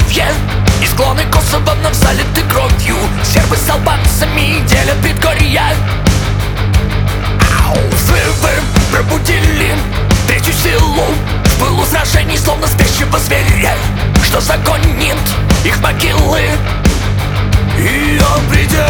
Приднестровье и склоны Косово вновь залиты кровью. Сербы с албанцами делят предгорья. Взрывы пробудили третью силу в пылу сражений, словно спящего зверя, что загонит их могилы. И он придет,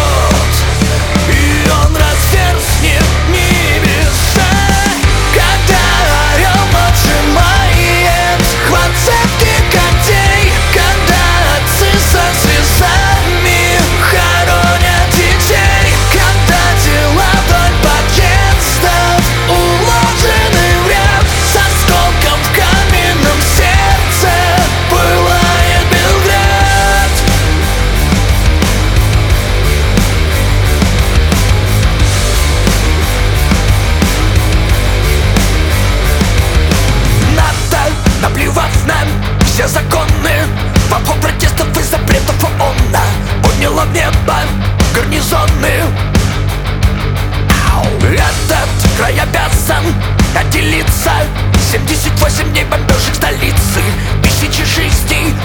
и он разверзнет небеса, когда орел поджимает хват цепких когтей, когда отцы со слезами хоронят детей, когда тела вдоль подъездов уложены в ряд с осколком в каменном сердце пылает Белград. НАТО, наплевав на все законы, в обход протестов и запретов ООН подняла в небо гарнизоны. Этот край обязан отделиться. 78 дней бомбежек столицы, тысячи жизней